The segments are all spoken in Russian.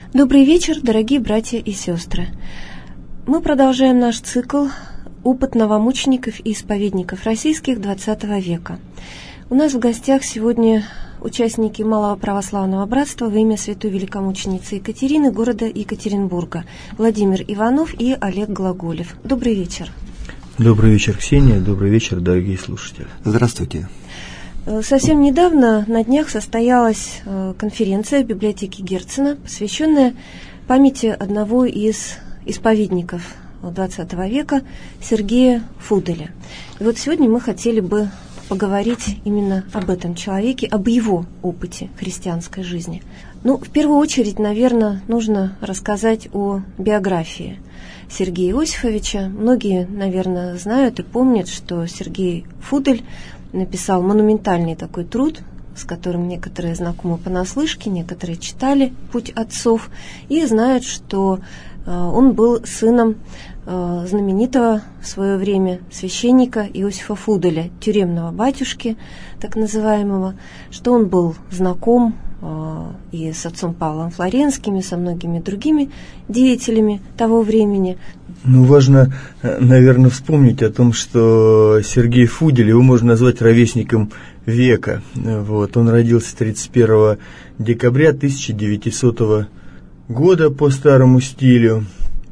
Добрый вечер, дорогие братья и сестры. Мы продолжаем наш цикл «Опыт новомучеников и исповедников российских XX века». У нас в гостях сегодня участники Малого православного братства во имя святой великомученицы Екатерины города Екатеринбурга, Владимир Иванов и Олег Глаголев. Добрый вечер. Добрый вечер, Ксения. Добрый вечер, дорогие слушатели. Здравствуйте. Совсем недавно на днях состоялась конференция в библиотеке Герцена, посвященная памяти одного из исповедников XX века, Сергея Фуделя. И вот сегодня мы хотели бы поговорить именно об этом человеке, об его опыте христианской жизни. В первую очередь, наверное, нужно рассказать о биографии Сергея Иосифовича. Многие, наверное, знают и помнят, что Сергей Фудель написал монументальный такой труд, с которым некоторые знакомы понаслышке, некоторые читали «Путь отцов» и знают, что он был сыном знаменитого в свое время священника Иосифа Фуделя, тюремного батюшки, так называемого, что он был знаком и с отцом Павлом Флоренским, и со многими другими деятелями того времени. Важно, наверное, вспомнить о том, что Сергей Фудель, его можно назвать ровесником века. Он родился 31 декабря 1900 года по старому стилю.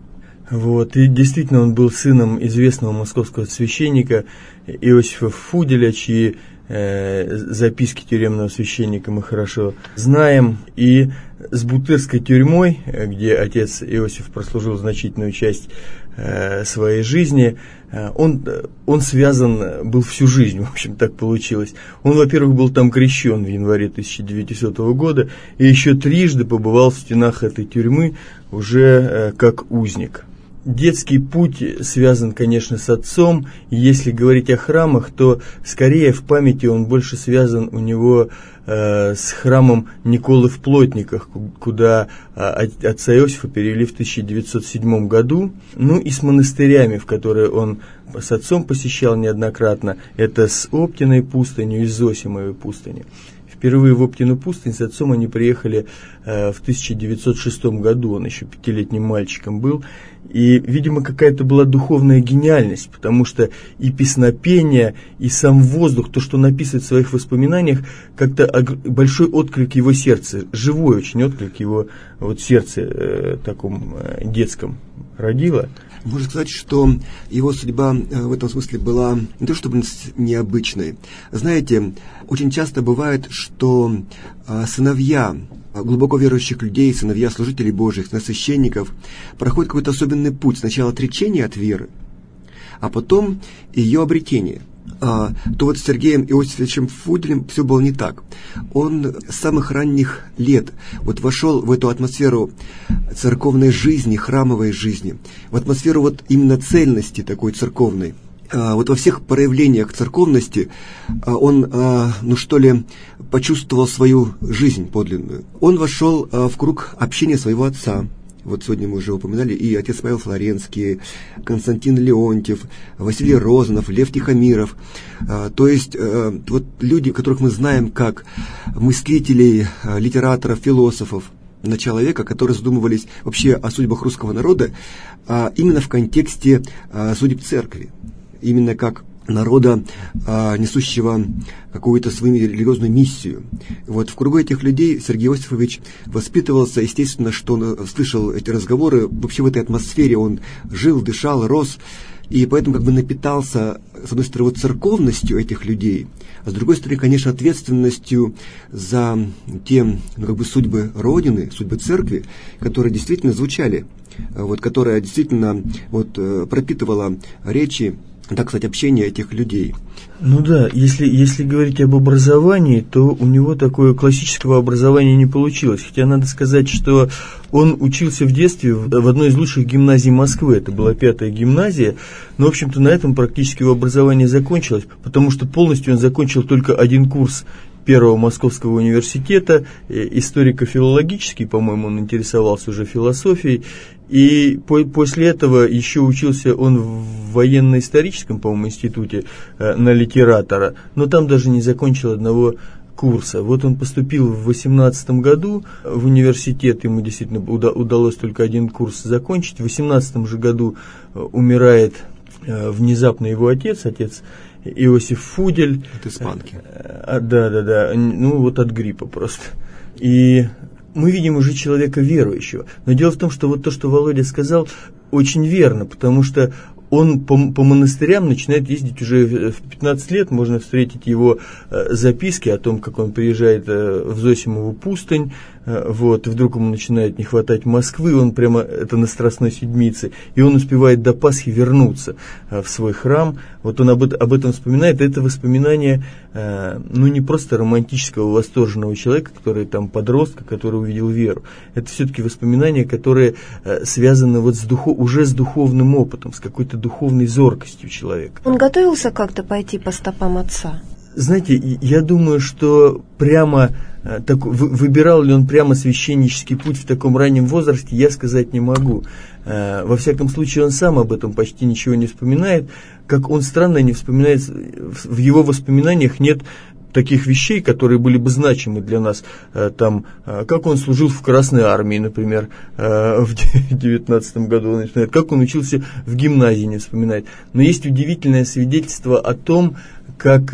И действительно он был сыном известного московского священника Иосифа Фуделя, чьи записки тюремного священника мы хорошо знаем. И с Бутырской тюрьмой, где отец Иосиф прослужил значительную часть своей жизни, он связан был всю жизнь, в общем, так получилось. Он, во-первых, был там крещен в январе 1900 года и еще трижды побывал в стенах этой тюрьмы уже как узник. Детский путь связан, конечно, с отцом. И если говорить о храмах, то скорее в памяти он больше связан у него с храмом Николы в Плотниках, куда отца Иосифа перевели в 1907 году. И с монастырями, в которые он с отцом посещал неоднократно. Это с Оптиной пустынью и с Зосимовой пустынью. Впервые в Оптину пустынь с отцом они приехали в 1906 году, он еще 5-летним мальчиком был. И, видимо, какая-то была духовная гениальность, потому что и песнопение, и сам воздух, то, что он описывает в своих воспоминаниях, как-то большой отклик его сердца, живой очень отклик его сердца таком детском родило. Можно сказать, что его судьба в этом смысле была не то чтобы необычной. Знаете, очень часто бывает, что сыновья глубоко верующих людей, сыновья служителей Божьих, священников, проходят какой-то особенный путь. Сначала отречение от веры, а потом ее обретение. То с Сергеем Иосифовичем Фуделем все было не так. Он с самых ранних лет вошел в эту атмосферу церковной жизни, храмовой жизни, в атмосферу именно цельности такой церковной. Во всех проявлениях церковности он, почувствовал свою жизнь подлинную. Он вошел в круг общения своего отца. Сегодня мы уже упоминали и отец Павел Флоренский, Константин Леонтьев, Василий Розанов, Лев Тихомиров. То есть люди, которых мы знаем как мыслителей, литераторов, философов начала века, которые задумывались вообще о судьбах русского народа именно в контексте судеб церкви, именно как народа, несущего какую-то свою религиозную миссию. В кругу этих людей Сергей Иосифович воспитывался, естественно, что он слышал эти разговоры, вообще в этой атмосфере он жил, дышал, рос, и поэтому напитался, с одной стороны, церковностью этих людей, а с другой стороны, конечно, ответственностью за те судьбы Родины, судьбы Церкви, которые действительно звучали, которая действительно пропитывала речи, так сказать, общение этих людей. Если говорить об образовании, то у него такое классического образования не получилось. Хотя надо сказать, что он учился в детстве в одной из лучших гимназий Москвы. Это была 5-я гимназия. Но, в общем-то, на этом практически его образование закончилось, потому что полностью он закончил только один курс Первого Московского университета, историко-филологический, по-моему, он интересовался уже философией. И после этого еще учился он в военно-историческом, по-моему, институте на литератора, но там даже не закончил одного курса. Вот он поступил в 18 году в университет, ему действительно удалось только один курс закончить. В 18 же году умирает внезапно его отец Иосиф Фудель. От испанки. Да, ну вот от гриппа просто. И мы видим уже человека верующего. Но дело в том, что вот то, что Володя сказал, очень верно, потому что он по монастырям начинает ездить уже в 15 лет, можно встретить его записки о том, как он приезжает в Зосимову пустынь, вот, и вдруг ему начинает не хватать Москвы, он прямо, это на Страстной Седмице, и он успевает до Пасхи вернуться в свой храм, вот он об этом вспоминает, это воспоминание, ну, не просто романтического, восторженного человека, который там подростка, который увидел веру, это все-таки воспоминания, которые связаны вот уже с духовным опытом, с какой-то духовной зоркостью человека. Он готовился как-то пойти по стопам отца? Знаете, я думаю, что прямо выбирал ли он прямо священнический путь в таком раннем возрасте, я сказать не могу. Во всяком случае, он сам об этом почти ничего не вспоминает. Как он странно не вспоминает, в его воспоминаниях нет таких вещей, которые были бы значимы для нас, там, как он служил в Красной Армии, например, в 19 году, он вспоминает, как он учился в гимназии, не вспоминает. Но есть удивительное свидетельство о том, как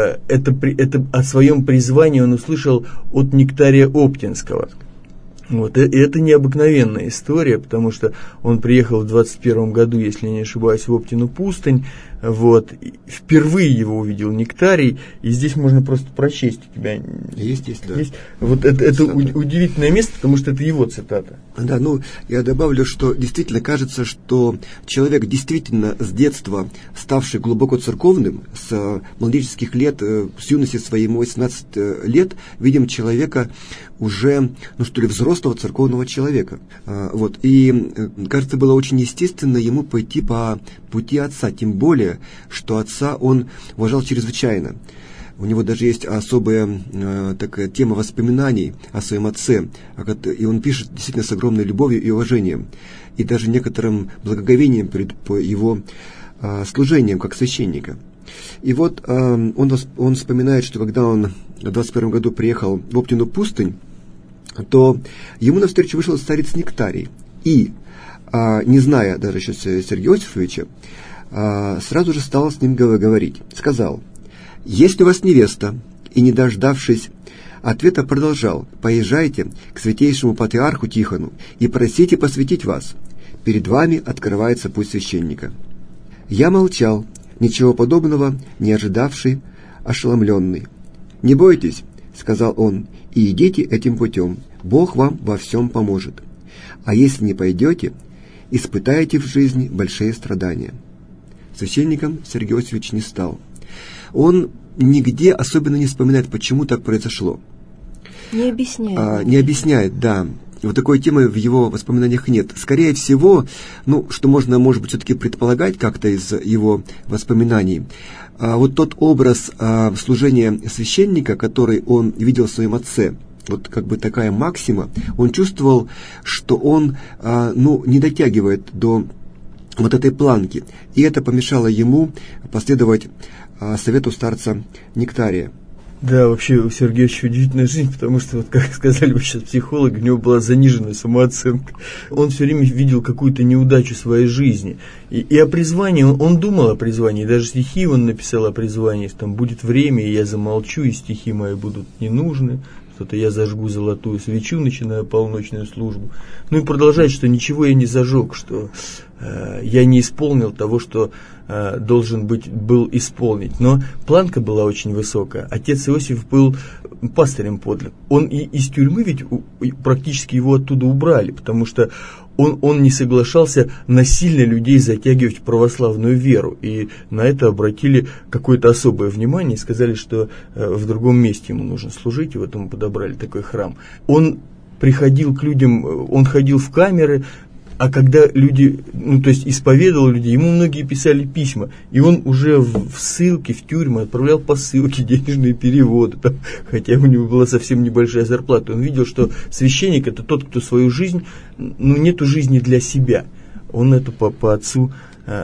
это о своем призвании он услышал от Нектария Оптинского. Вот, и это необыкновенная история, потому что он приехал в 21 году, если я не ошибаюсь, в Оптину пустынь, вот, и впервые его увидел Нектарий, и здесь можно просто прочесть у тебя. Есть, да. Есть. Вот это удивительное место, потому что это его цитата. Да, ну, я добавлю, что действительно кажется, что человек действительно с детства, ставший глубоко церковным, с младенческих лет, с юности своей, 18 лет, видим человека уже, ну что ли, взрослого церковного человека. Вот. И, кажется, было очень естественно ему пойти по пути отца, тем более, что отца он уважал чрезвычайно. У него даже есть особая такая тема воспоминаний о своем отце, и он пишет действительно с огромной любовью и уважением, и даже некоторым благоговением перед его служением как священника. И вот он вспоминает, что когда он в 21 году приехал в Оптину пустынь, то ему навстречу вышел старец Нектарий, и, не зная даже еще Сергея Иосифовича, сразу же стал с ним говорить. Сказал: «Есть у вас невеста?» И, не дождавшись ответа, продолжал: «Поезжайте к святейшему патриарху Тихону и просите посвятить вас. Перед вами открывается путь священника». Я молчал, ничего подобного не ожидавший, ошеломленный. «Не бойтесь», — сказал он, — «и идите этим путем. Бог вам во всем поможет. А если не пойдете, испытаете в жизни большие страдания». Священником Сергей Иосифович не стал. Он нигде особенно не вспоминает, почему так произошло. Не объясняет. Не объясняет, да. Вот такой темы в его воспоминаниях нет. Скорее всего, ну, что можно, может быть, все-таки предполагать как-то из его воспоминаний, вот тот образ служения священника, который он видел в своем отце, вот как бы такая максима, он чувствовал, что он, не дотягивает до вот этой планки, и это помешало ему последовать совету старца Нектария. Да, вообще у Сергея очень удивительная жизнь, потому что, вот как сказали вы сейчас психологи, у него была заниженная самооценка. Он все время видел какую-то неудачу в своей жизни. И о призвании, он думал о призвании, даже стихи он написал о призвании, там «Будет время, и я замолчу, и стихи мои будут не нужны». Что-то я зажгу золотую свечу, начинаю полночную службу. Ну и продолжает, что ничего я не зажег, что я не исполнил того, что должен был исполнить. Но планка была очень высокая. Отец Иосиф был пастырем подле. Он и из тюрьмы ведь практически его оттуда убрали, потому что он не соглашался насильно людей затягивать в православную веру. И на это обратили какое-то особое внимание и сказали, что в другом месте ему нужно служить, и вот ему подобрали такой храм. Он приходил к людям, он ходил в камеры, а когда люди, исповедовал людей, ему многие писали письма, и он уже в ссылке, в тюрьму отправлял посылки, денежные переводы, хотя у него была совсем небольшая зарплата. Он видел, что священник – это тот, кто свою жизнь, нету жизни для себя. Он это по отцу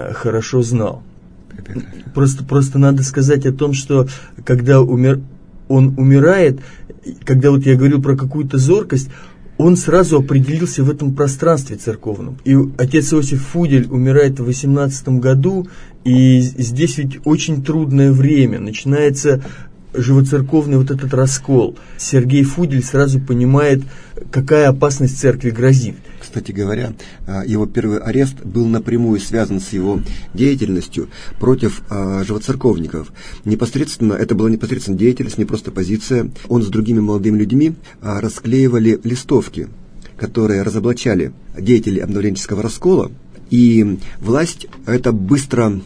хорошо знал. Просто надо сказать о том, что когда умер он умирает, когда вот я говорил про какую-то зоркость, он сразу определился в этом пространстве церковном. И отец Иосиф Фудель умирает в 18 году, и здесь ведь очень трудное время, начинается живоцерковный вот этот раскол. Сергей Фудель сразу понимает, какая опасность церкви грозит. Кстати говоря, его первый арест был напрямую связан с его деятельностью против живоцерковников. Это была непосредственно деятельность, не просто позиция. Он с другими молодыми людьми расклеивали листовки, которые разоблачали деятелей обновленческого раскола. И власть это быстро,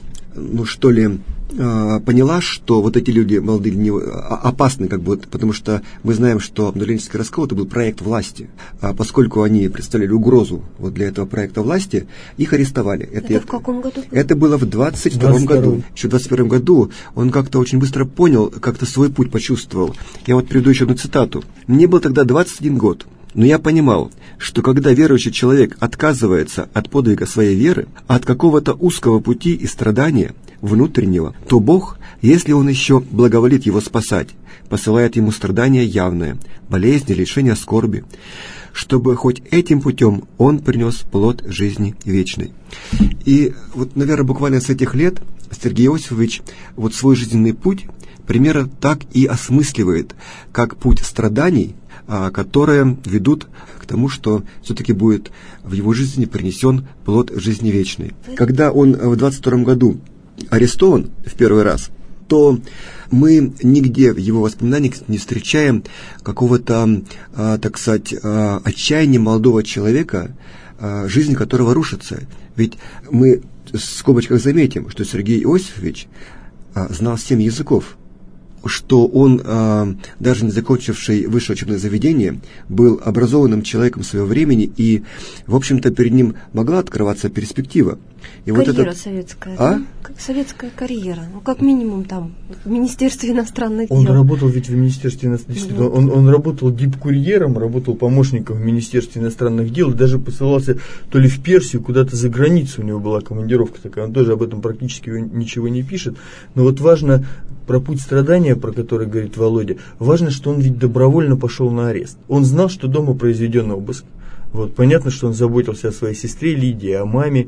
поняла, что вот эти люди молодые опасны, потому что мы знаем, что обновленческий раскол это был проект власти. Поскольку они представляли угрозу вот для этого проекта власти, их арестовали. Это в каком году? Это было в 22 году. Еще в 21 году он как-то очень быстро понял, как-то свой путь почувствовал. Я вот приведу еще одну цитату. «Мне был тогда 21 год. Но я понимал, что когда верующий человек отказывается от подвига своей веры, от какого-то узкого пути и страдания внутреннего, то Бог, если Он еще благоволит его спасать, посылает ему страдания явные, болезни, лишения, скорби, чтобы хоть этим путем Он принес плод жизни вечной». И вот, наверное, буквально с этих лет Сергей Иосифович вот свой жизненный путь примерно так и осмысливает, как путь страданий, которые ведут к тому, что все-таки будет в его жизни принесен плод жизни вечной. Когда он в 22 году арестован в первый раз, то мы нигде в его воспоминаниях не встречаем какого-то, так сказать, отчаяния молодого человека, жизнь которого рушится. Ведь мы в скобочках заметим, что Сергей Иосифович знал 7 языков, что он, даже не закончивший высшее учебное заведение, был образованным человеком своего времени, и, в общем-то, перед ним могла открываться перспектива. И карьера советская. Да? Советская карьера. Как минимум там, в Министерстве иностранных дел. Он работал ведь в Министерстве иностранных дел. Он работал дипкурьером, работал помощником в Министерстве иностранных дел, даже посылался то ли в Персию, куда-то за границу, у него была командировка такая. Он тоже об этом практически ничего не пишет. Но вот важно про путь страдания, про который говорит Володя, важно, что он ведь добровольно пошел на арест. Он знал, что дома произведен обыск. Вот, понятно, что он заботился о своей сестре Лидии, о маме.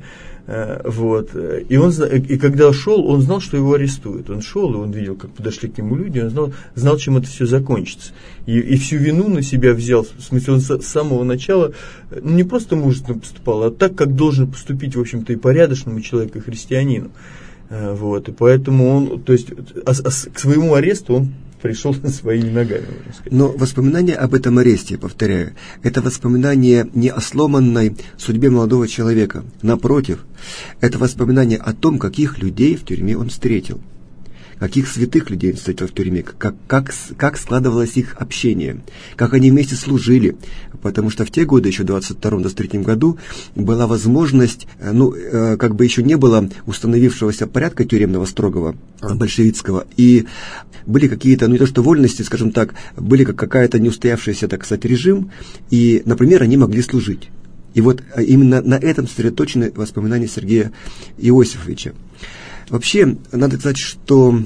И когда шел, он знал, что его арестуют. Он шел, и он видел, как подошли к нему люди, он знал, чем это все закончится. И всю вину на себя взял. В смысле, он с самого начала не просто мужественно поступал, а так, как должен поступить, в общем-то, и порядочному человеку, и христианину. И поэтому он, то есть, к своему аресту он пришел своими ногами, можно сказать. Но воспоминания об этом аресте, повторяю, это воспоминание не о сломанной судьбе молодого человека. Напротив, это воспоминание о том, каких людей в тюрьме он встретил. Каких святых людей он встретил в тюрьме, как складывалось их общение, как они вместе служили. Потому что в те годы, еще в 22-23 году, была возможность, еще не было установившегося порядка тюремного строгого, большевистского, и были какие-то, не то что вольности, скажем так, были какая-то неустоявшийся, так сказать, режим, и, например, они могли служить. И вот именно на этом сосредоточены воспоминания Сергея Иосифовича. Вообще, надо сказать, что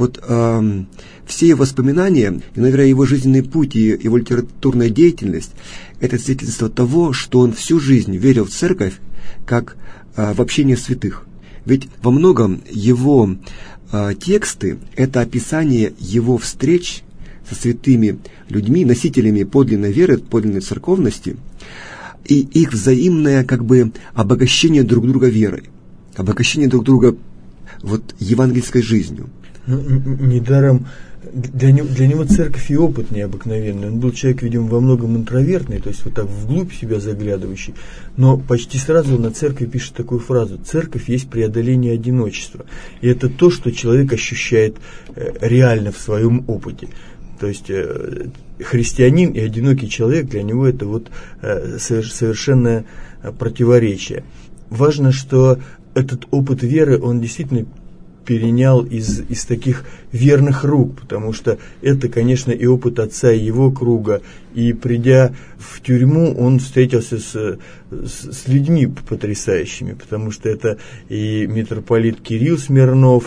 все его воспоминания, и, наверное, его жизненный путь и его литературная деятельность – это свидетельство того, что он всю жизнь верил в церковь как в общение святых. Ведь во многом его тексты – это описание его встреч со святыми людьми, носителями подлинной веры, подлинной церковности, и их взаимное обогащение друг друга верой, обогащение друг друга евангельской жизнью. Недаром для него церковь и опыт необыкновенный. Он был человек, видимо, во многом интровертный, то есть вот так вглубь себя заглядывающий, но почти сразу на церкви пишет такую фразу: церковь есть преодоление одиночества. И это то, что человек ощущает реально в своем опыте. То есть христианин и одинокий человек, для него это совершенное противоречие. Важно, что этот опыт веры, он действительно перенял из таких верных рук, потому что это, конечно, и опыт отца, и его круга. И придя в тюрьму, он встретился с людьми потрясающими, потому что это и митрополит Кирилл Смирнов,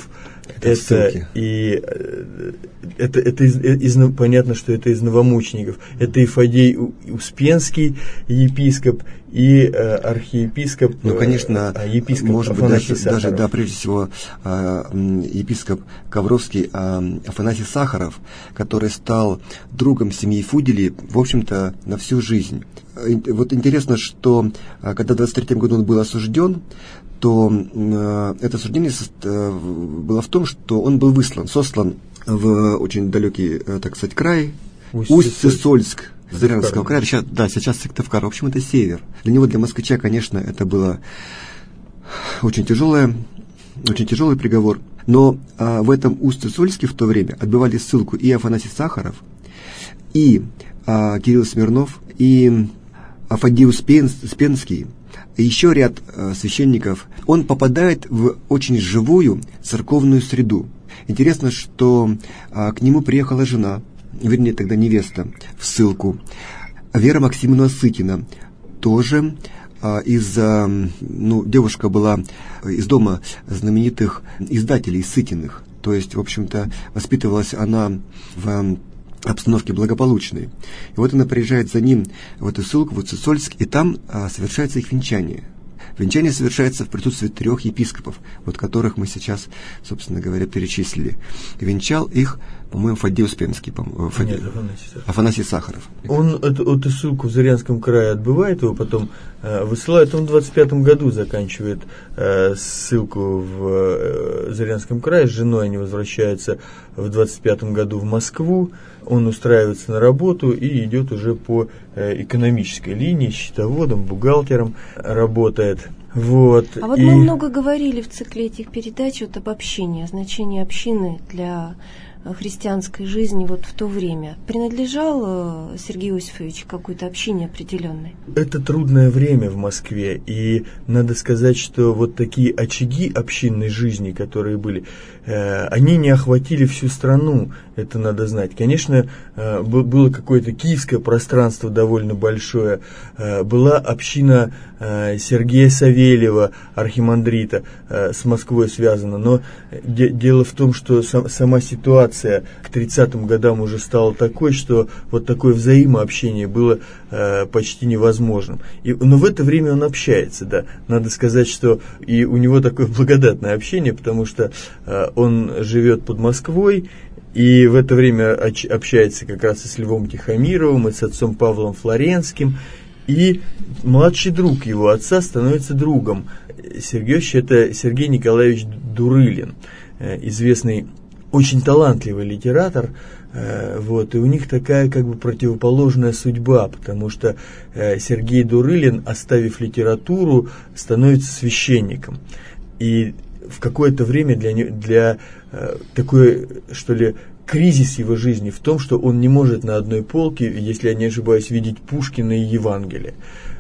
Понятно, что это из новомучеников. Это Ифадей Успенский, епископ, и архиепископ, конечно, епископ может быть, Афанасий Сахаров. даже прежде всего епископ Ковровский Афанасий Сахаров, который стал другом семьи Фуделей, в общем-то, на всю жизнь. Вот интересно, что когда в 23 году он был осужден, то это осуждение было в том, что он был сослан в очень далекий, так сказать, край, Усть-Сысольск, Зырянского края, сейчас Сыктывкар. В общем, это север. Для него, для москвича, конечно, это было очень тяжелый приговор. Но в этом Усть-Сысольске в то время отбывали ссылку и Афанасий Сахаров, и Кирилл Смирнов, и Афадий Успенский, и еще ряд священников. Он попадает в очень живую церковную среду. Интересно, что к нему приехала жена, вернее, тогда невеста, в ссылку, Вера Максимовна Сытина, тоже девушка была из дома знаменитых издателей Сытиных, то есть, в общем-то, воспитывалась она в обстановке благополучной. И вот она приезжает за ним в эту ссылку, в Усть-Сысольск, и там совершается их венчание. Венчание совершается в присутствии 3 епископов, которых мы сейчас, собственно говоря, перечислили. И венчал их, по-моему, Фадей Успенский, Афанасий Сахаров. Он эту ссылку в Зырянском крае отбывает, его потом высылают. Он в 25 году заканчивает ссылку в Зырянском крае. С женой они возвращаются в 25 году в Москву. Он устраивается на работу и идет уже по экономической линии, счетоводом, бухгалтером работает. Мы много говорили в цикле этих передач об общине, о значении общины для христианской жизни в то время. Принадлежал Сергей Иосифович какой-то общине определенной? Это трудное время в Москве, и надо сказать, что такие очаги общинной жизни, которые были, они не охватили всю страну, это надо знать. Конечно, было какое-то киевское пространство довольно большое, была община Сергея Савельева, архимандрита, с Москвой связана, но дело в том, что сама ситуация к 30-м годам уже стала такой, что такое взаимообщение было почти невозможным. Но в это время он общается, да. Надо сказать, что и у него такое благодатное общение, потому что он живет под Москвой, и в это время общается как раз и с Львом Тихомировым, и с отцом Павлом Флоренским, и младший друг его отца становится другом Сергеевича, это Сергей Николаевич Дурылин, известный, очень талантливый литератор, и у них такая противоположная судьба, потому что Сергей Дурылин, оставив литературу, становится священником. И в какое-то время для такой, кризис его жизни в том, что он не может на одной полке, если я не ошибаюсь, видеть Пушкина и Евангелие.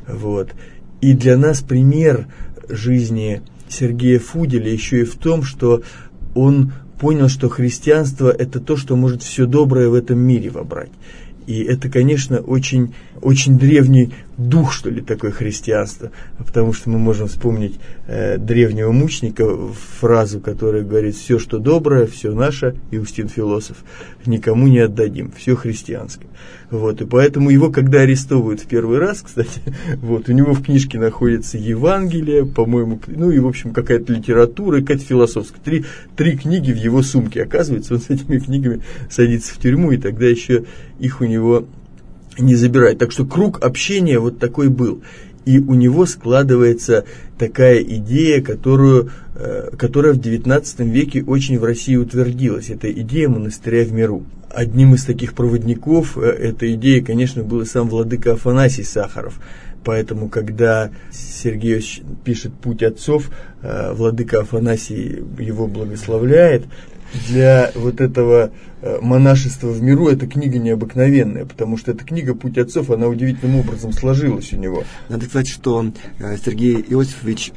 И для нас пример жизни Сергея Фуделя еще и в том, что он понял, что христианство – это то, что может все доброе в этом мире вобрать. И это, конечно, очень, очень древний дух, такое христианство, потому что мы можем вспомнить древнего мученика, фразу, которая говорит: «Все, что доброе, все наше», Иустин Философ, «никому не отдадим, все христианское». И поэтому его, когда арестовывают в первый раз, кстати, у него в книжке находится Евангелие, по-моему, и, в общем, какая-то литература, какая-то философская. Три книги в его сумке, оказывается, он с этими книгами садится в тюрьму, и тогда еще их у него не забирают. Так что круг общения такой был. И у него складывается такая идея, которая в XIX веке очень в России утвердилась. Это идея монастыря в миру. Одним из таких проводников этой идеи, конечно, был и сам владыка Афанасий Сахаров. Поэтому, когда Сергей пишет «Путь отцов», владыка Афанасий его благословляет. Для этого монашества в миру эта книга необыкновенная, потому что эта книга «Путь отцов», она удивительным образом сложилась у него. Надо сказать, что Сергей Иосифович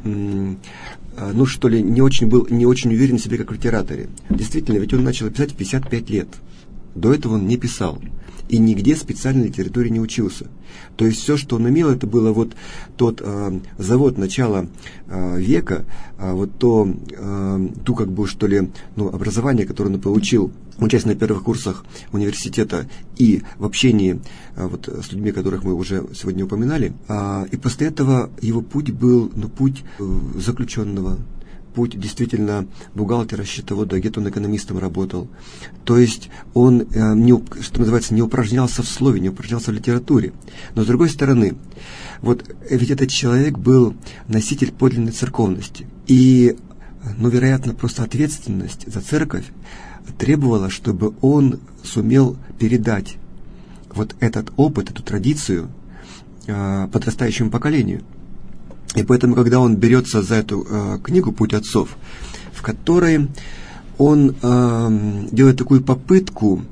не очень уверен в себе как литераторе. Действительно, ведь он начал писать в 55 лет. До этого он не писал. и нигде специальной литературе не учился. То есть все, что он имел, это было вот тот завод начала века, ту как бы что ли, образование, которое он получил, учась на первых курсах университета и в общении с людьми, которых мы уже сегодня упоминали. И после этого его путь был путь заключенного, путь действительно бухгалтера, счетовода, где-то он экономистом работал. То есть он, что называется, не упражнялся в слове, не упражнялся в литературе. Но с другой стороны, ведь этот человек был носитель подлинной церковности. И, вероятно, просто ответственность за церковь требовала, чтобы он сумел передать этот опыт, эту традицию подрастающему поколению. И поэтому, когда он берется за эту книгу «Путь отцов», в которой он делает такую попытку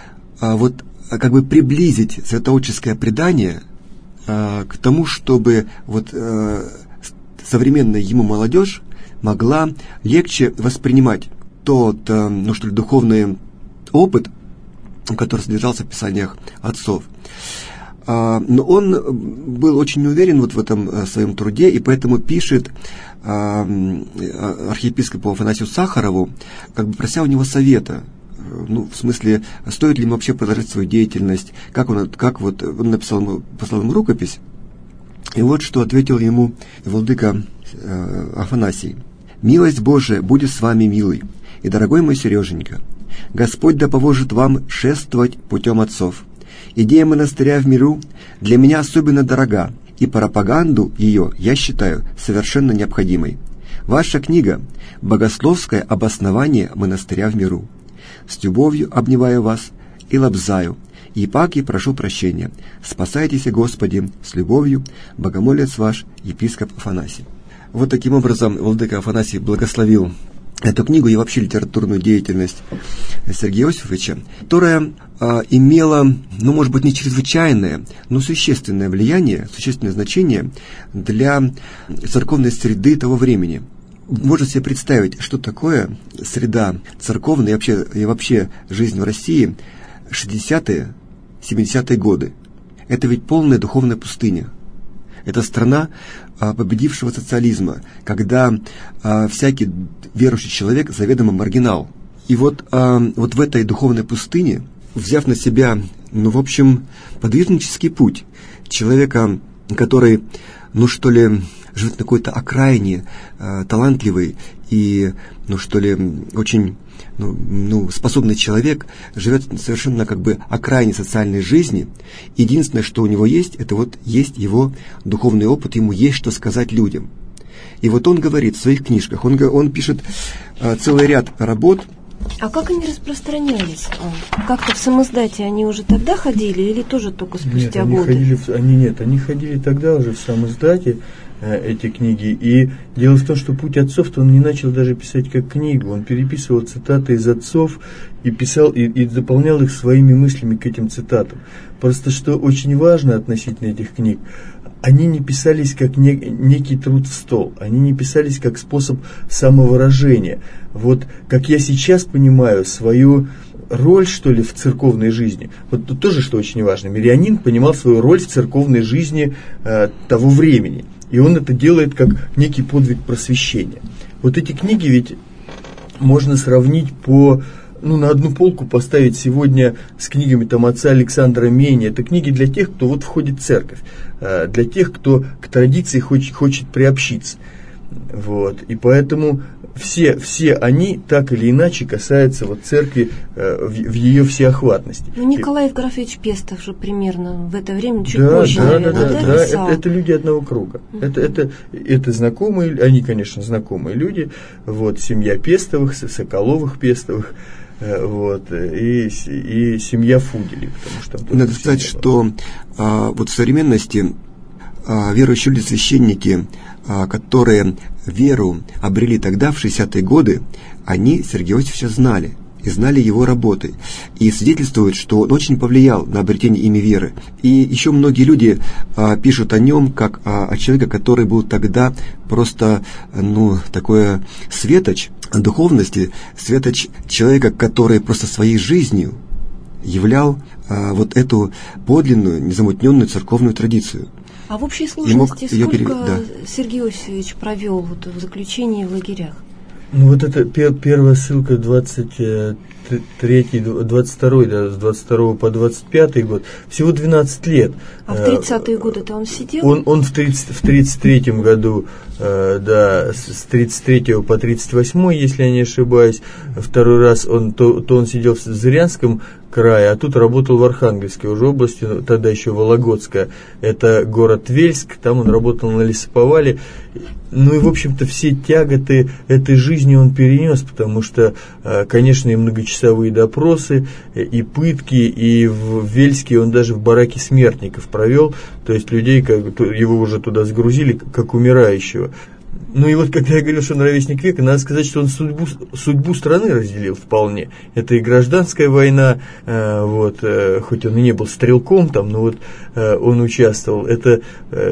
как бы приблизить святоотческое предание к тому, чтобы современная ему молодежь могла легче воспринимать тот, духовный опыт, который содержался в писаниях отцов. Но он был очень уверен в этом своем труде, и поэтому пишет архиепископу Афанасию Сахарову, как бы прося у него совета. В смысле, стоит ли ему вообще продолжать свою деятельность, он послал ему рукопись, и вот что ответил ему владыка Афанасий. «Милость Божия будет с вами, милый, и дорогой мой Сереженька, Господь да поможет вам шествовать путем отцов. Идея монастыря в миру для меня особенно дорога, и пропаганду ее я считаю совершенно необходимой. Ваша книга – богословское обоснование монастыря в миру. С любовью обнимаю вас и лобзаю, и пак и прошу прощения. Спасайтесь, Господи, с любовью, богомолец ваш, епископ Афанасий». Вот таким образом владыка Афанасий благословил эту книгу и вообще литературную деятельность Сергея Иосифовича, которая имела, может быть, не чрезвычайное, но существенное влияние, существенное значение для церковной среды того времени. Можно себе представить, что такое среда церковная и вообще жизнь в России 60-е, 70-е годы. Это ведь полная духовная пустыня. Это страна победившего социализма, когда всякий верующий человек заведомо маргинал. И в этой духовной пустыне, взяв на себя, подвижнический путь человека, который, живет на какой-то окраине, талантливый и, очень способный человек, живет совершенно окраине социальной жизни. Единственное, что у него есть, это есть его духовный опыт, ему есть что сказать людям. И он говорит в своих книжках, он пишет целый ряд работ. А как они распространялись? Как-то в самоиздате они уже тогда ходили или тоже только спустя годы? Они ходили тогда уже в самоиздате, эти книги. И дело в том, что «Путь отцов»-то он не начал даже писать как книгу. Он переписывал цитаты из отцов и писал, и дополнял их своими мыслями к этим цитатам. Просто что очень важно относительно этих книг, они не писались как некий труд в стол, они не писались как способ самовыражения. Как я сейчас понимаю свою роль, в церковной жизни. Тут тоже, что очень важно, мирянин понимал свою роль в церковной жизни того времени. И он это делает как некий подвиг просвещения. Эти книги ведь можно сравнить на одну полку поставить сегодня с книгами отца Александра Мени. Это книги для тех, кто входит в церковь, для тех, кто к традиции хочет приобщиться. И поэтому все они так или иначе касаются церкви в ее всеохватности. Николай Евграфович Пестов же примерно в это время, чуть позже, наверное, писал. Это люди одного круга. Это знакомые, они, конечно, знакомые люди. Семья Пестовых, Соколовых Пестовых. И семья Фуделей. Надо сказать, что в современности верующие люди, священники, которые веру обрели тогда, в 60-е годы, они Сергея Иосифовича знали. И знали его работы. И свидетельствуют, что он очень повлиял на обретение ими веры. И еще многие люди пишут о нем, как о человеке, который был тогда просто, такой светоч духовности, светоч человека, который просто своей жизнью являл вот эту подлинную, незамутненную церковную традицию. А в общей сложности сколько Сергей Иосифович провел вот в заключении в лагерях? Ну вот это первая ссылка 22 с 22 по 25 год, всего 12 лет. А в 30-е годы-то он сидел? Он в 33-м году, с 33 по 38, если я не ошибаюсь, второй раз он сидел в Зырянском крае, а тут работал в Архангельской уже области, тогда еще Вологодская, это город Вельск, там он работал на лесоповале. Ну и, в общем-то, все тяготы этой жизни он перенес, потому что, конечно, и многочасовые допросы, и пытки, и в Вельске он даже в бараке смертников провел, то есть людей, его уже туда сгрузили, как умирающего. Ну и вот, когда я говорил, что он ровесник века, надо сказать, что он судьбу страны разделил вполне. Это и гражданская война, хоть он и не был стрелком там, но вот он участвовал. Это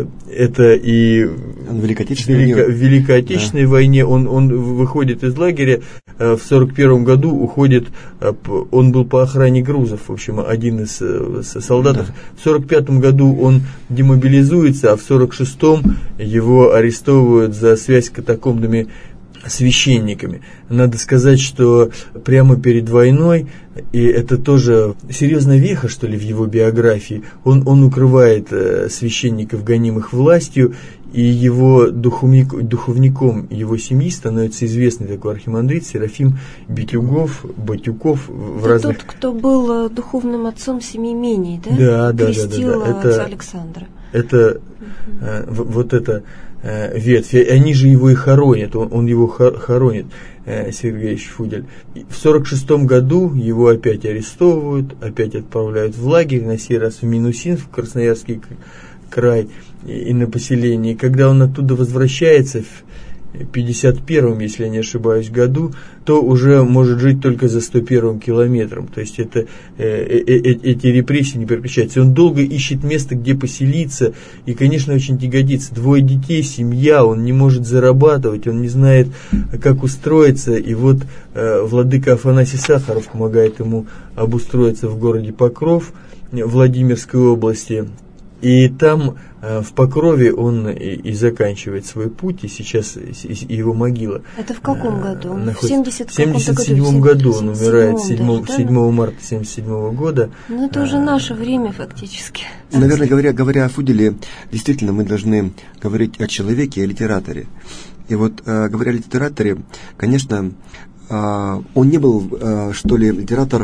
и в Великой Отечественной войне. Он выходит из лагеря, в 41 году уходит, он был по охране грузов, в общем, один из солдатов. Да. В 45 году он демобилизуется, а в 46-м его арестовывают за связь с катакомбными священниками. Надо сказать, что прямо перед войной, и это тоже серьезная веха, что ли, в его биографии, он укрывает священников, гонимых властью, и его духовником его семьи становится известный такой архимандрит Серафим Батюков в разных... Тот, кто был духовным отцом семьи Мений, да? Да. Крестил отца Александра. Это вот это ветвь, они же его и хоронят, он его хоронит, Сергей Фудель. В 46-м году его опять арестовывают, опять отправляют в лагерь, на сей раз в Минусинск, в Красноярский край, и на поселение. Когда он оттуда возвращается в 51-м, если я не ошибаюсь, году, то уже может жить только за 101-м километром. То есть эти репрессии не прекращаются. Он долго ищет место, где поселиться, и, конечно, очень тяготится. 2 детей, семья, он не может зарабатывать, он не знает, как устроиться. И вот владыка Афанасий Сахаров помогает ему обустроиться в городе Покров Владимирской области. И там, в Покрове, он и заканчивает свой путь, и сейчас его могила. Это в каком году? В 77 году он умирает, 7 марта 1977 года. Ну, это уже наше время, фактически. Наверное, говоря о Фуделе, действительно, мы должны говорить о человеке, о литераторе. И вот, говоря о литераторе, конечно, он не был, литератор,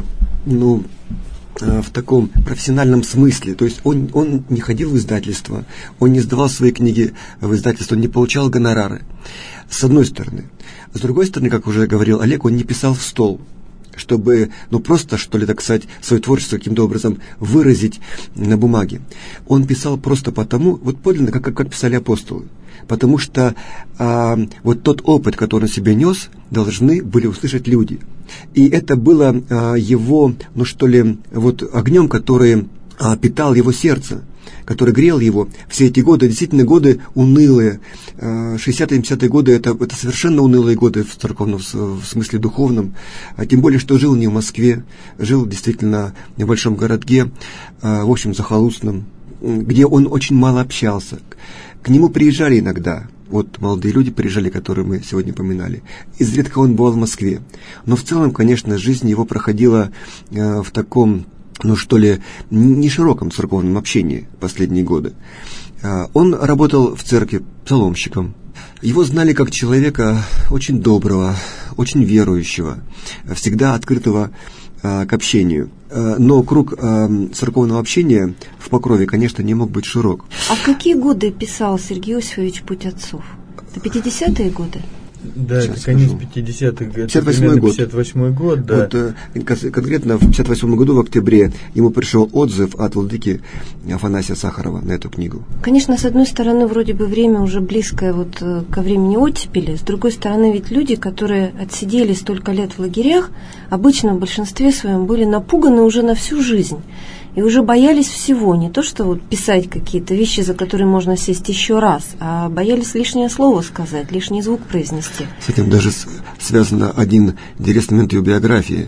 в таком профессиональном смысле. То есть он не ходил в издательство, он не сдавал свои книги в издательство, он не получал гонорары. С одной стороны. С другой стороны, как уже говорил Олег, он не писал в стол, чтобы, просто, так сказать, свое творчество каким-то образом выразить на бумаге. Он писал просто потому, подлинно, как писали апостолы. Потому что тот опыт, который он себе нес, должны были услышать люди. И это было его, огнем, который питал его сердце, который грел его. Все эти годы, действительно годы унылые. 60-е, 70-е годы это совершенно унылые годы в церковном, в смысле духовном. Тем более, что жил не в Москве, жил действительно в небольшом городке, в общем, захолустном, где он очень мало общался. К нему приезжали иногда, молодые люди приезжали, которые мы сегодня поминали. Изредка он бывал в Москве. Но в целом, конечно, жизнь его проходила в таком, не широком церковном общении последние годы. Он работал в церкви псаломщиком. Его знали как человека очень доброго, очень верующего, всегда открытого к общению. Но круг церковного общения в Покрове, конечно, не мог быть широк. А в какие годы писал Сергей Иосифович «Путь отцов»? Это 50-е годы? Да, это конец 50-х, 58-й год, да. Конкретно в 58 году, в октябре, ему пришел отзыв от владыки Афанасия Сахарова на эту книгу. Конечно, с одной стороны, вроде бы время уже близкое ко времени оттепели, с другой стороны, ведь люди, которые отсидели столько лет в лагерях, обычно в большинстве своем были напуганы уже на всю жизнь. И уже боялись всего, не то что писать какие-то вещи, за которые можно сесть еще раз, а боялись лишнее слово сказать, лишний звук произнести. С этим даже связан один интересный момент его биографии.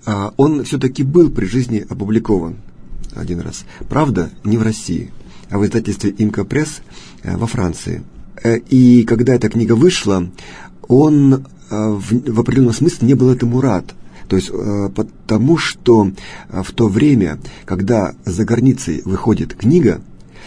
он все-таки был при жизни опубликован один раз. Правда, не в России, а в издательстве «Имка Пресс» во Франции. И когда эта книга вышла, он в определенном смысле не был этому рад. То есть потому, что в то время, когда за границей выходит книга,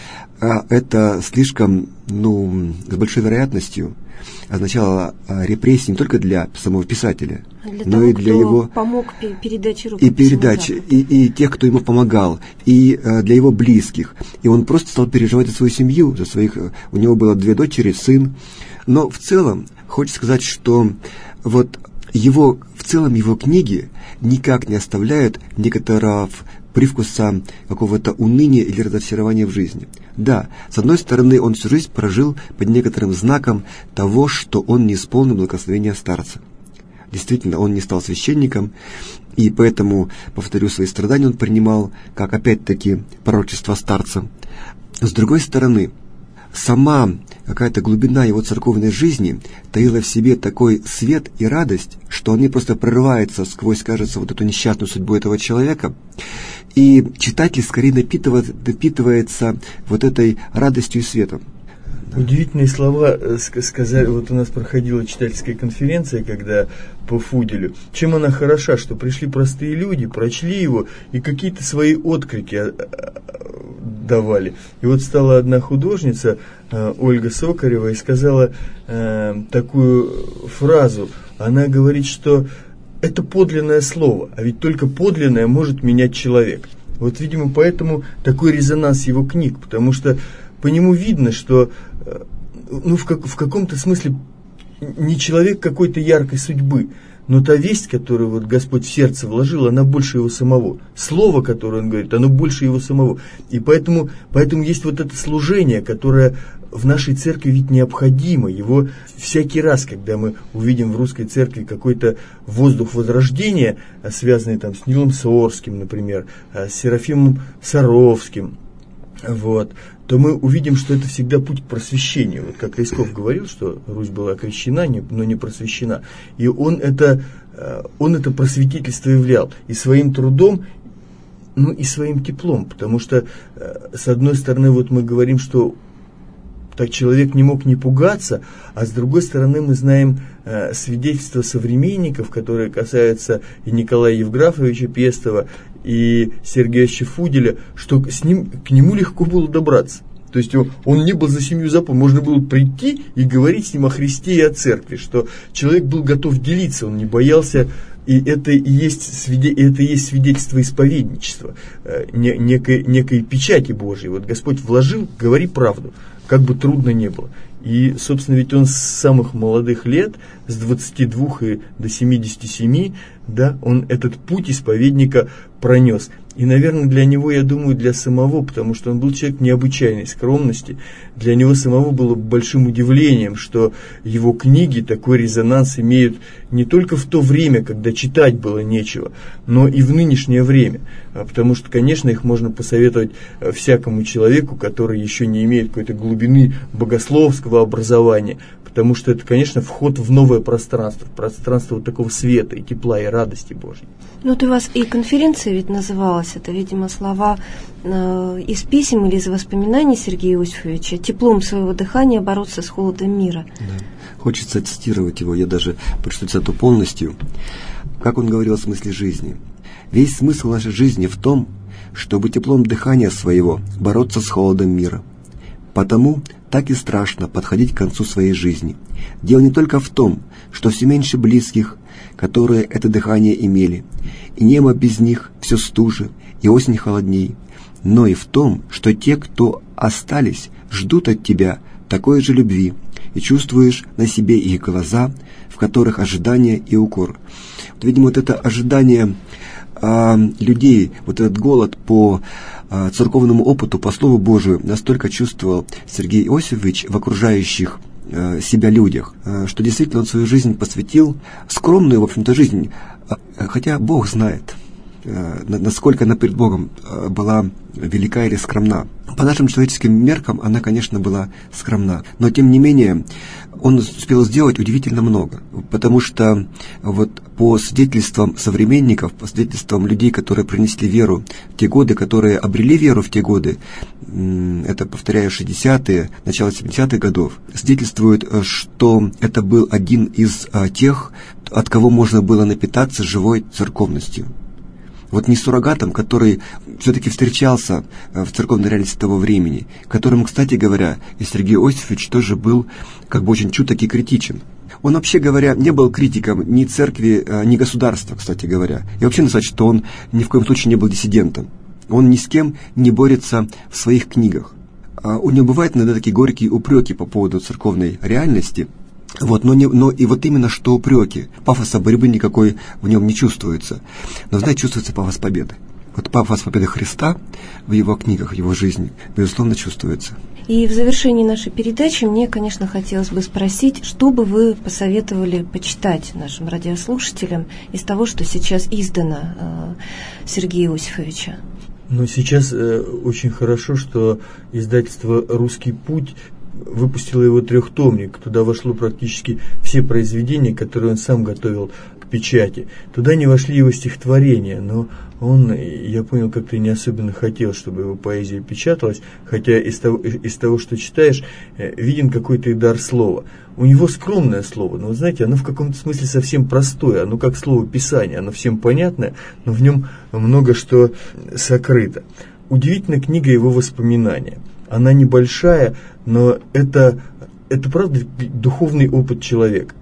это слишком, с большой вероятностью означало репрессии не только для самого писателя, но и для его помог передаче рукописи, и тех, кто ему помогал, и для его близких. И он просто стал переживать за свою семью, за своих. У него было 2 дочери, сын. Но в целом хочется сказать, что вот его книги никак не оставляют некоторого привкуса какого-то уныния или разочарования в жизни. Да, с одной стороны, он всю жизнь прожил под некоторым знаком того, что он не исполнил благословения старца. Действительно, он не стал священником, и поэтому, повторю, свои страдания он принимал как, опять-таки, пророчество старца. С другой стороны, сама какая-то глубина его церковной жизни таила в себе такой свет и радость, что они просто прорываются сквозь, кажется, вот эту несчастную судьбу этого человека. И читатель скорее напитывается вот этой радостью и светом. Удивительные слова сказали. Вот у нас проходила читательская конференция, когда по Фуделю. Чем она хороша, что пришли простые люди, прочли его и какие-то свои отклики давали. И вот стала одна художница, Ольга Сокарева, и сказала такую фразу. Она говорит, что это подлинное слово, а ведь только подлинное может менять человека. Вот, видимо, поэтому такой резонанс его книг, потому что по нему видно, что в каком-то смысле не человек какой-то яркой судьбы, но та весть, которую вот Господь в сердце вложил, она больше его самого. Слово, которое он говорит, оно больше его самого. И поэтому есть вот это служение, которое в нашей церкви ведь необходимо. Его всякий раз, когда мы увидим в русской церкви какой-то воздух возрождения, связанный там с Нилом Сорским, например, с Серафимом Саровским, то мы увидим, что это всегда путь к просвещению. Вот как Рисков говорил, что Русь была окрещена, но не просвещена. И он это просветительство являл и своим трудом, и своим теплом. Потому что, с одной стороны, вот мы говорим, что так человек не мог не пугаться, а с другой стороны мы знаем свидетельства современников, которые касаются и Николая Евграфовича Пестова, и Сергея Фуделя, что к нему легко было добраться. То есть он не был за семью заповедей, можно было прийти и говорить с ним о Христе и о церкви, что человек был готов делиться, он не боялся, и это и есть свидетельство исповедничества, некой печати Божьей. Вот Господь вложил, говори правду, как бы трудно не было. И, собственно, ведь он с самых молодых лет, с 22 и до 77, он этот путь исповедника пронес. И, наверное, для него, я думаю, для самого, потому что он был человек необычайной скромности, для него самого было большим удивлением, что его книги такой резонанс имеют не только в то время, когда читать было нечего, но и в нынешнее время. Потому что, конечно, их можно посоветовать всякому человеку, который еще не имеет какой-то глубины богословского образования, потому что это, конечно, вход в новое пространство вот такого света и тепла и радости Божьей. Вот у вас и конференция ведь называлась, это, видимо, слова из писем или из воспоминаний Сергея Иосифовича, теплом своего дыхания бороться с холодом мира. Да. Хочется цитировать его, я даже прочту цитату полностью. Как он говорил о смысле жизни. «Весь смысл нашей жизни в том, чтобы теплом дыхания своего бороться с холодом мира. Потому так и страшно подходить к концу своей жизни. Дело не только в том, что все меньше близких, которые это дыхание имели, и небо без них все стуже, и осень холодней, но и в том, что те, кто остались, ждут от тебя такой же любви, и чувствуешь на себе их глаза, в которых ожидание и укор». Вот, видимо, вот это ожидание людей, вот этот голод по церковному опыту, по Слову Божию настолько чувствовал Сергей Иосифович в окружающих себя людях, что действительно он свою жизнь посвятил, скромную, в общем-то, жизнь, хотя Бог знает, насколько она перед Богом была велика или скромна. По нашим человеческим меркам она, конечно, была скромна, но тем не менее он успел сделать удивительно много, потому что вот по свидетельствам современников, по свидетельствам людей, которые принесли веру в те годы, которые обрели веру в те годы, это, повторяю, 60-е, начало 70-х годов, свидетельствуют, что это был один из тех, от кого можно было напитаться живой церковностью. Вот не суррогатом, который все-таки встречался в церковной реальности того времени, которым, кстати говоря, и Сергей Иосифович тоже был как бы очень чуток и критичен. Он, вообще говоря, не был критиком ни церкви, ни государства, кстати говоря. И вообще надо сказать, что он ни в коем случае не был диссидентом. Он ни с кем не борется в своих книгах. У него бывают иногда такие горькие упреки по поводу церковной реальности. Вот, но и вот именно что упреки. Пафоса борьбы никакой в нем не чувствуется. Но, знаете, чувствуется пафос победы. Вот пафос победы Христа в его книгах, в его жизни, безусловно, чувствуется. И в завершении нашей передачи мне, конечно, хотелось бы спросить, что бы вы посоветовали почитать нашим радиослушателям из того, что сейчас издано Сергея Иосифовича? Но сейчас очень хорошо, что издательство «Русский путь» выпустило его трехтомник. Туда вошло практически все произведения, которые он сам готовил к печати. Туда не вошли его стихотворения, но он, я понял, как-то не особенно хотел, чтобы его поэзия печаталась, хотя из того, что читаешь, виден какой-то и дар слова. У него скромное слово, но, вы знаете, оно в каком-то смысле совсем простое, оно как слово Писания, оно всем понятное, но в нем много что сокрыто. Удивительна книга его воспоминания. Она небольшая, но это правда духовный опыт человека.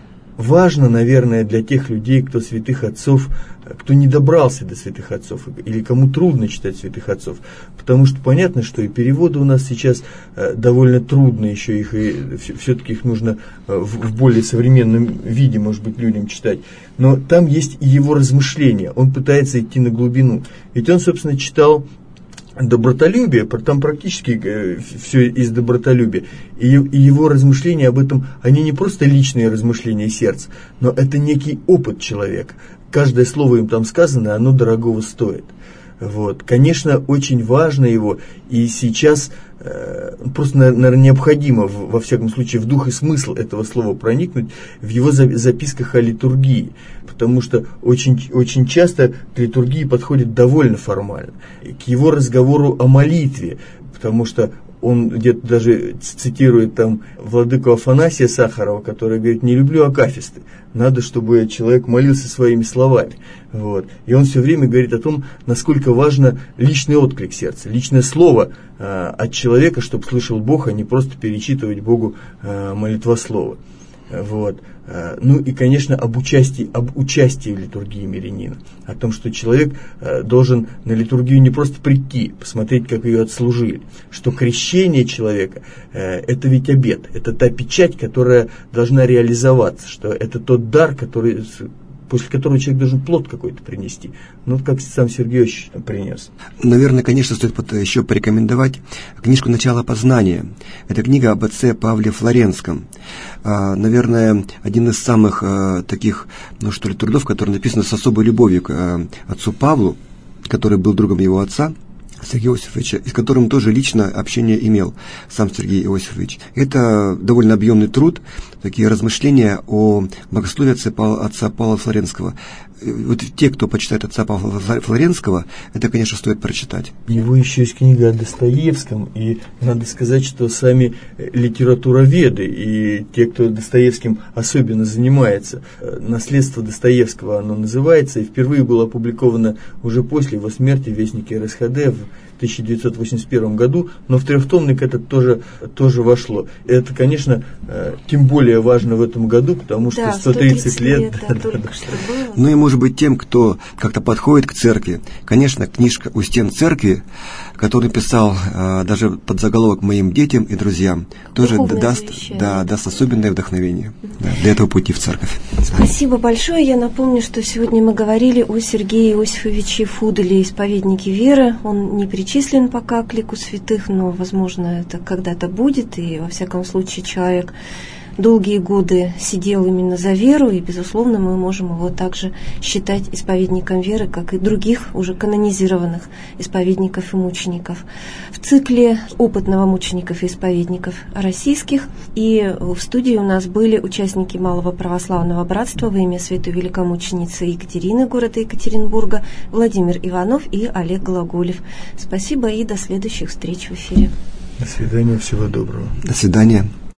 Важно, наверное, для тех людей, кто святых отцов, кто не добрался до святых отцов, или кому трудно читать святых отцов, потому что понятно, что и переводы у нас сейчас довольно трудно, еще их и все-таки их нужно в более современном виде, может быть, людям читать. Но там есть и его размышления, он пытается идти на глубину. Ведь он, собственно, читал добротолюбие, там практически все из добротолюбия. И его размышления об этом, они не просто личные размышления сердца, но это некий опыт человека. Каждое слово им там сказано, оно дорогого стоит. Вот. Конечно, очень важно его, и сейчас просто, наверное, необходимо, во всяком случае, в дух и смысл этого слова проникнуть в его записках о литургии, потому что очень часто к литургии подходит довольно формально, к его разговору о молитве, потому что он где-то даже цитирует там владыку Афанасия Сахарова, который говорит: «Не люблю акафисты, надо, чтобы человек молился своими словами». Вот. И он все время говорит о том, насколько важно личный отклик сердца, личное слово от человека, чтобы слышал Бог, а не просто перечитывать Богу молитвослово. Вот. Ну и, конечно, об участии в литургии мирянина, о том, что человек должен на литургию не просто прийти, посмотреть, как ее отслужили, что крещение человека это ведь обет, это та печать, которая должна реализоваться, что это тот дар, после которого человек должен плод какой-то принести. Ну, как сам Сергей Иосифович принес. Наверное, конечно, стоит еще порекомендовать книжку «Начало познания». Это книга об отце Павле Флоренском. Наверное, один из самых таких, трудов, который написан с особой любовью к отцу Павлу, который был другом его отца, Сергея Иосифовича, и с которым тоже лично общение имел сам Сергей Иосифович. Это довольно объемный труд, такие размышления о богословии отца Павла Флоренского. Вот те, кто почитает отца Павла Флоренского, это, конечно, стоит прочитать. У него еще есть книга о Достоевском, и надо сказать, что сами литературоведы и те, кто Достоевским особенно занимается, «Наследство Достоевского» оно называется, и впервые было опубликовано уже после его смерти в Вестнике РСХД в 1981 году, но в трехтомник это тоже вошло. Это, конечно, тем более важно в этом году, потому что 130 лет. Ну и, может быть, тем, кто как-то подходит к церкви, конечно, книжка «У стен церкви», которую писал даже под заголовок «Моим детям и друзьям», тоже даст особенное вдохновение для этого пути в церковь. Спасибо большое. Я напомню, что сегодня мы говорили о Сергее Иосифовиче Фуделе, исповеднике веры. Он не причислен пока к лику святых, но, возможно, это когда-то будет, и, во всяком случае, человек долгие годы сидел именно за веру, и, безусловно, мы можем его также считать исповедником веры, как и других уже канонизированных исповедников и мучеников. В цикле «Опыт новомучеников и исповедников российских» и в студии у нас были участники Малого православного братства во имя святой великомученицы Екатерины города Екатеринбурга, Владимир Иванов и Олег Глаголев. Спасибо и до следующих встреч в эфире. До свидания, всего доброго. До свидания.